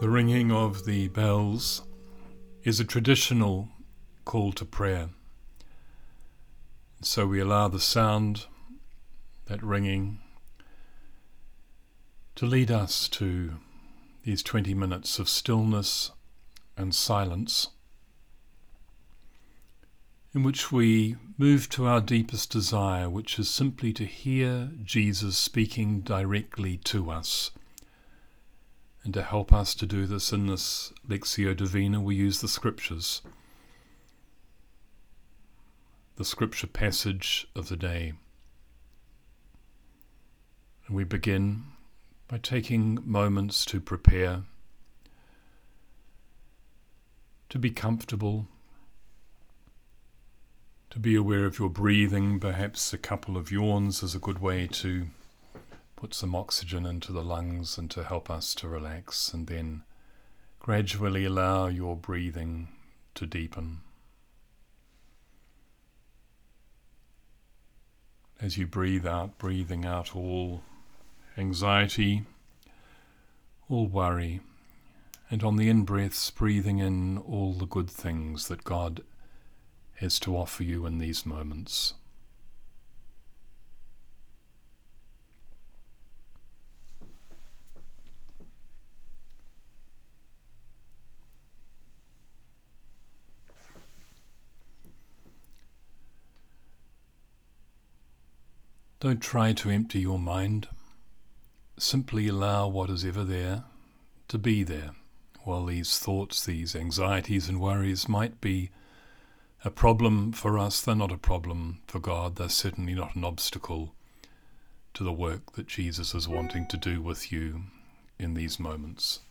The ringing of the bells is a traditional call to prayer. So we allow the sound, that ringing, to lead us to these 20 minutes of stillness and silence, in which we move to our deepest desire, which is simply to hear Jesus speaking directly to us. And to help us to do this in this Lectio Divina, we use the Scriptures, the Scripture passage of the day. And we begin by taking moments to prepare, to be comfortable, to be aware of your breathing. Perhaps a couple of yawns is a good way to put some oxygen into the lungs and to help us to relax, and then gradually allow your breathing to deepen. As you breathe out, breathing out all anxiety, all worry, and on the in-breaths, breathing in all the good things that God has to offer you in these moments. Don't try to empty your mind. Simply allow what is ever there to be there. While these thoughts, these anxieties and worries might be a problem for us, they're not a problem for God. They're certainly not an obstacle to the work that Jesus is wanting to do with you in these moments.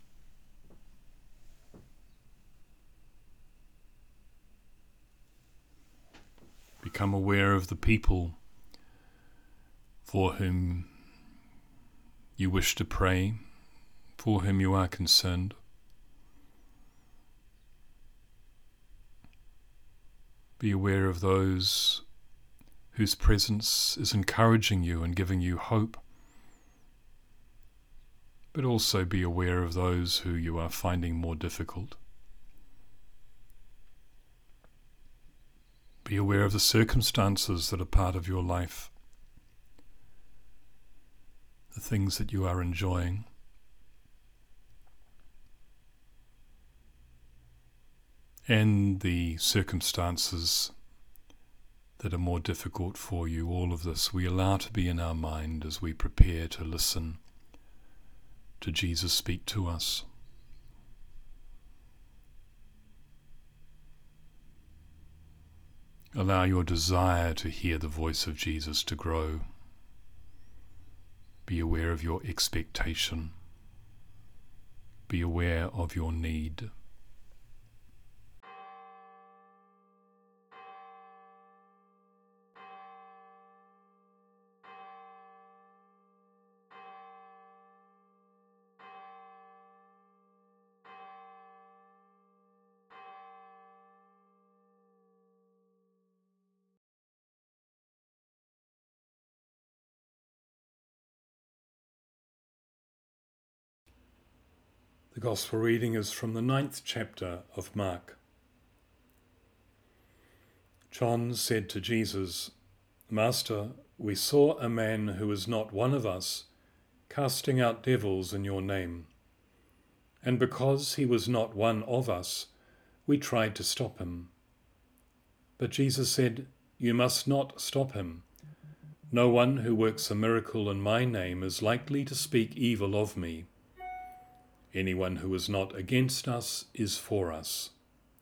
Become aware of the people for whom you wish to pray, for whom you are concerned. Be aware of those whose presence is encouraging you and giving you hope, but also be aware of those who you are finding more difficult. Be aware of the circumstances that are part of your life, the things that you are enjoying. And the circumstances that are more difficult for you. All of this we allow to be in our mind as we prepare to listen to Jesus speak to us. Allow your desire to hear the voice of Jesus to grow. Be aware of your expectation. Be aware of your need. The Gospel reading is from the 9th chapter of Mark. John said to Jesus, "Master, we saw a man who is not one of us casting out devils in your name. And because he was not one of us, we tried to stop him." But Jesus said, "You must not stop him. No one who works a miracle in my name is likely to speak evil of me. Anyone who is not against us is for us.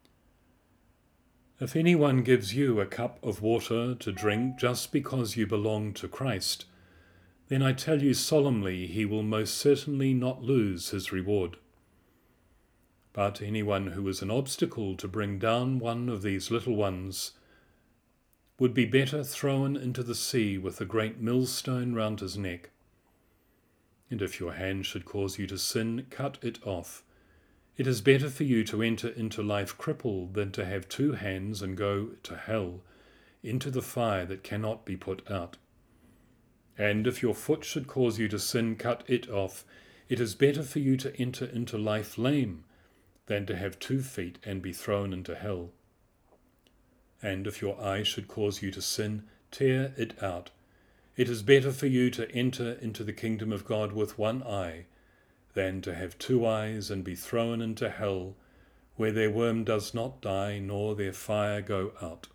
If anyone gives you a cup of water to drink just because you belong to Christ, then I tell you solemnly he will most certainly not lose his reward. But anyone who is an obstacle to bring down one of these little ones would be better thrown into the sea with a great millstone round his neck. And if your hand should cause you to sin, cut it off. It is better for you to enter into life crippled than to have two hands and go to hell, into the fire that cannot be put out. And if your foot should cause you to sin, cut it off. It is better for you to enter into life lame than to have 2 feet and be thrown into hell. And if your eye should cause you to sin, tear it out. It is better for you to enter into the kingdom of God with 1 eye than to have 2 eyes and be thrown into hell, where their worm does not die, nor their fire go out.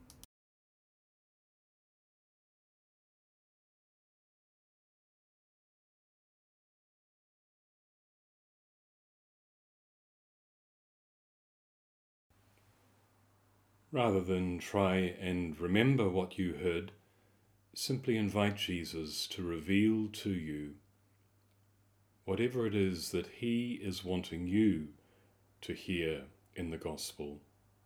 Rather than try and remember what you heard, simply invite Jesus to reveal to you whatever it is that he is wanting you to hear in the gospel.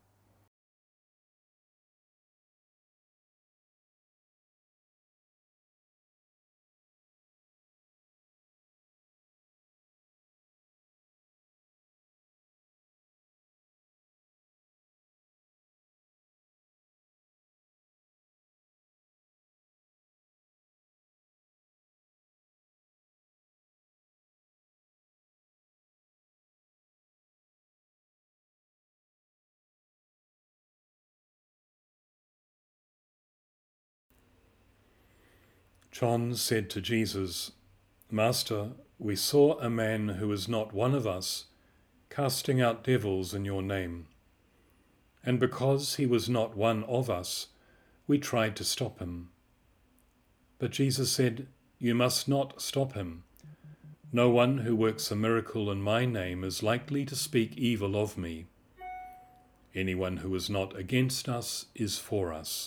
John said to Jesus, "Master, we saw a man who is not one of us, casting out devils in your name. And because he was not one of us, we tried to stop him." But Jesus said, "You must not stop him. No one who works a miracle in my name is likely to speak evil of me. Anyone who is not against us is for us.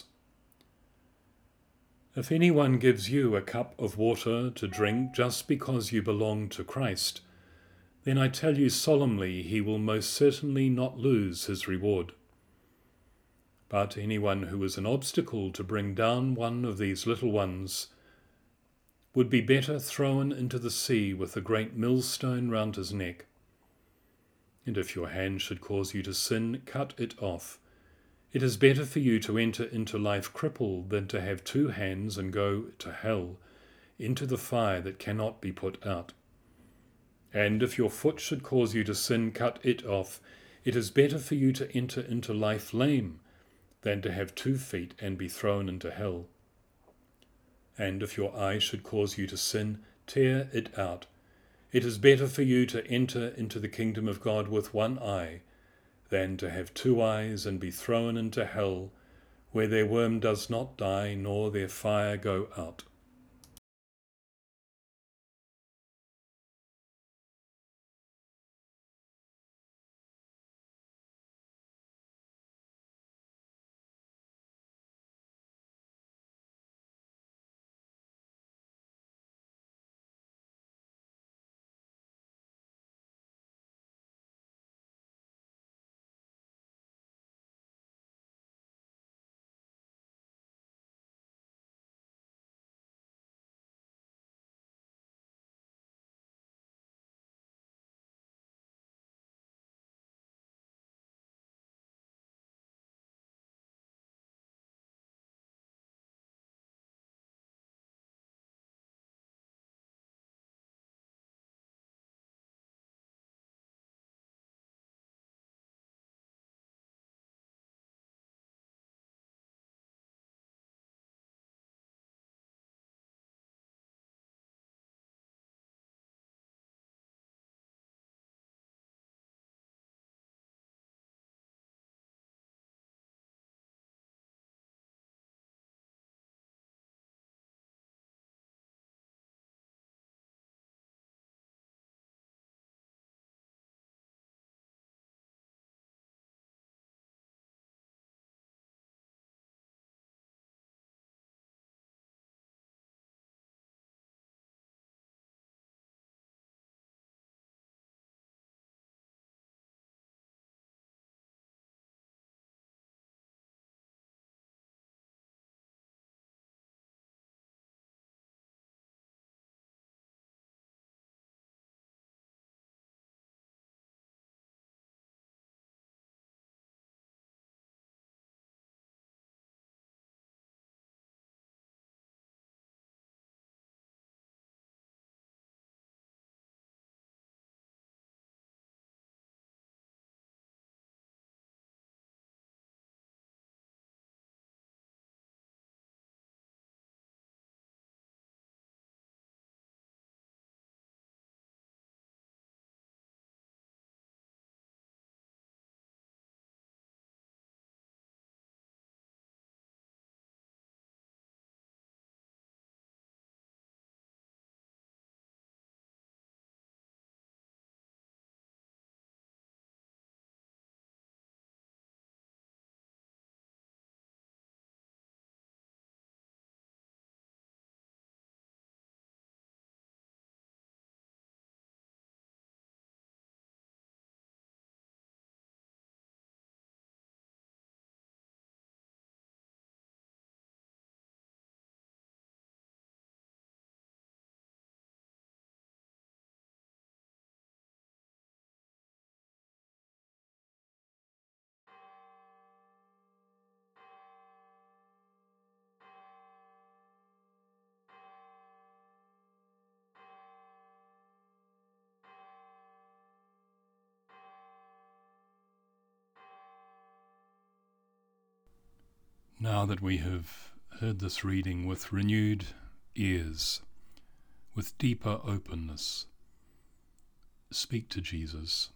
If anyone gives you a cup of water to drink just because you belong to Christ, then I tell you solemnly he will most certainly not lose his reward. But anyone who is an obstacle to bring down one of these little ones would be better thrown into the sea with a great millstone round his neck. And if your hand should cause you to sin, cut it off. It is better for you to enter into life crippled than to have 2 hands and go to hell, into the fire that cannot be put out. And if your foot should cause you to sin, cut it off. It is better for you to enter into life lame than to have 2 feet and be thrown into hell. And if your eye should cause you to sin, tear it out. It is better for you to enter into the kingdom of God with 1 eye than to have 2 eyes and be thrown into hell, where their worm does not die, nor their fire go out. Now that we have heard this reading with renewed ears, with deeper openness, speak to Jesus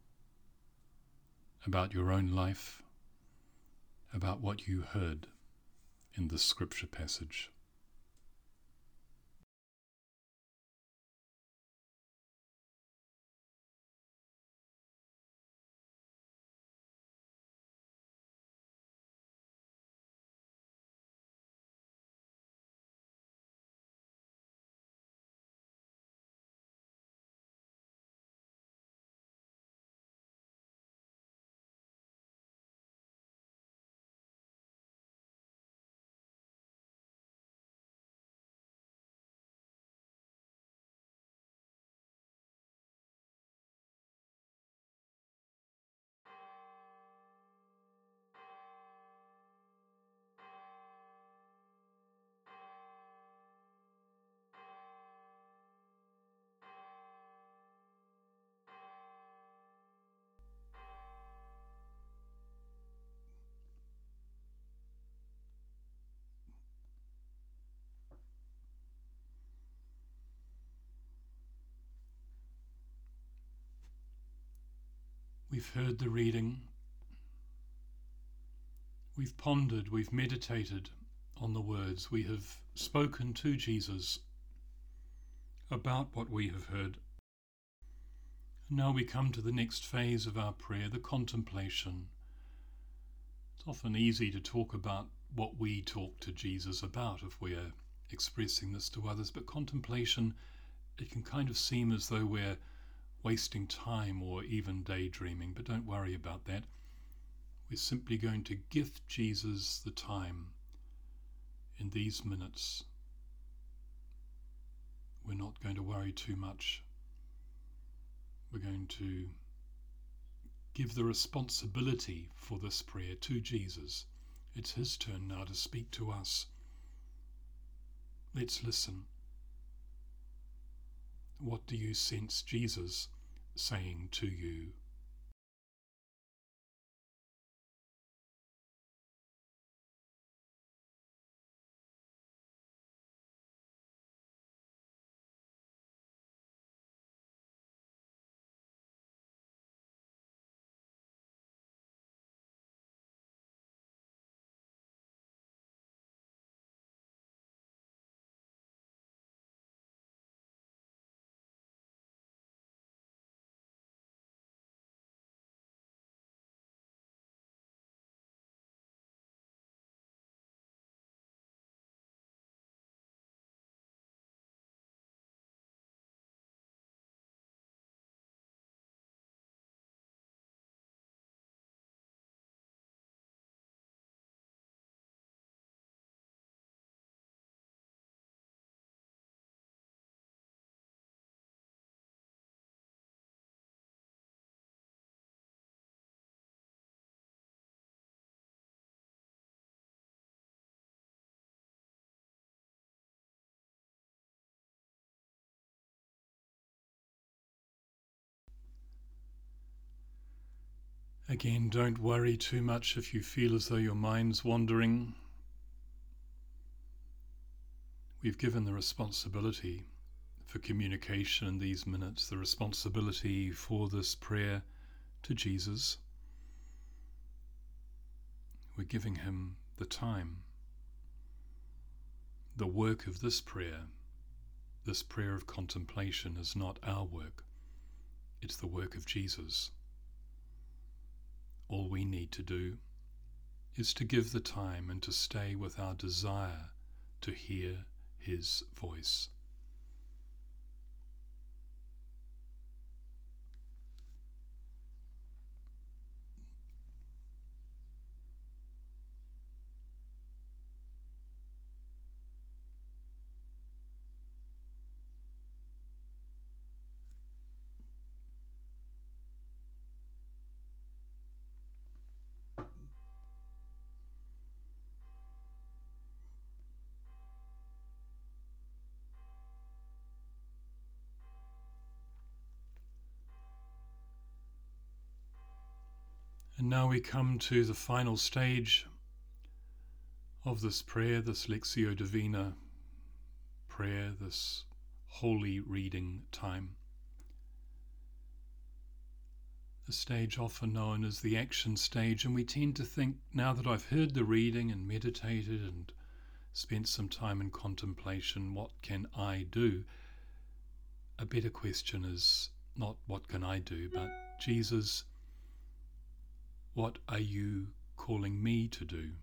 about your own life, about what you heard in this scripture passage. We've heard the reading, we've pondered, we've meditated on the words, we have spoken to Jesus about what we have heard. And now we come to the next phase of our prayer, the contemplation. It's often easy to talk about what we talk to Jesus about if we're expressing this to others, but contemplation, it can kind of seem as though we're wasting time or even daydreaming, but don't worry about that. We're simply going to gift Jesus the time in these minutes. We're not going to worry too much. We're going to give the responsibility for this prayer to Jesus. It's his turn now to speak to us. Let's listen. What do you sense Jesus saying to you? Again, don't worry too much if you feel as though your mind's wandering. We've given the responsibility for communication in these minutes, the responsibility for this prayer to Jesus. We're giving him the time. The work of this prayer of contemplation, is not our work. It's the work of Jesus. All we need to do is to give the time and to stay with our desire to hear his voice. And now we come to the final stage, of this prayer, this Lectio Divina prayer, this holy reading time. The stage often known as the action stage, and we tend to think, now that I've heard the reading and meditated and spent some time in contemplation, what can I do? A better question is not what can I do, but Jesus, what are you calling me to do?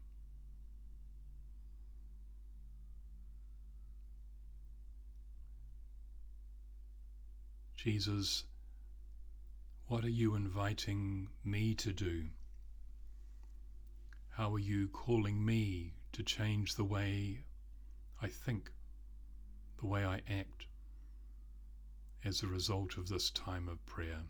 Jesus, what are you inviting me to do? How are you calling me to change the way I think, the way I act, as a result of this time of prayer?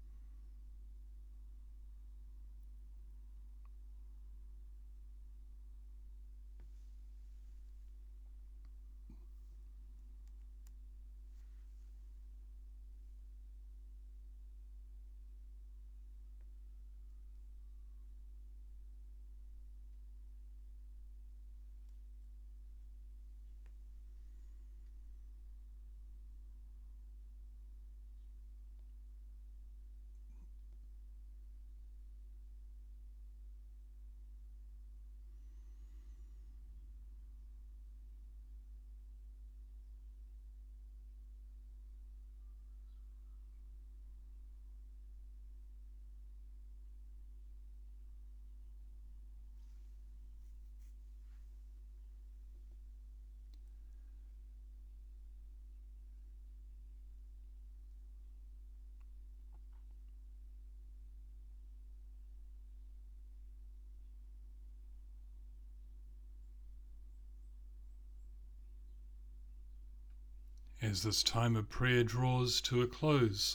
As this time of prayer draws to a close,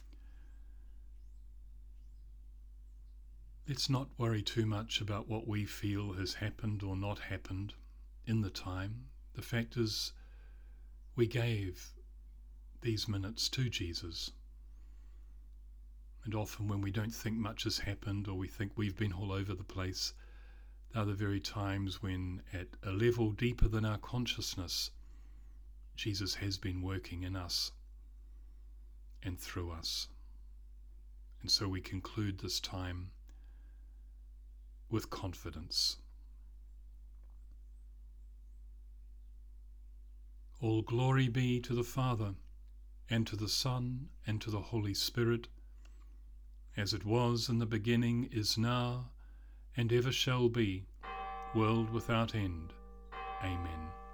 let's not worry too much about what we feel has happened or not happened in the time. The fact is, we gave these minutes to Jesus. And often when we don't think much has happened, or we think we've been all over the place, they're the very times when, at a level deeper than our consciousness, Jesus has been working in us and through us. And so we conclude this time with confidence. All glory be to the Father, and to the Son, and to the Holy Spirit, as it was in the beginning, is now, and ever shall be, world without end. Amen.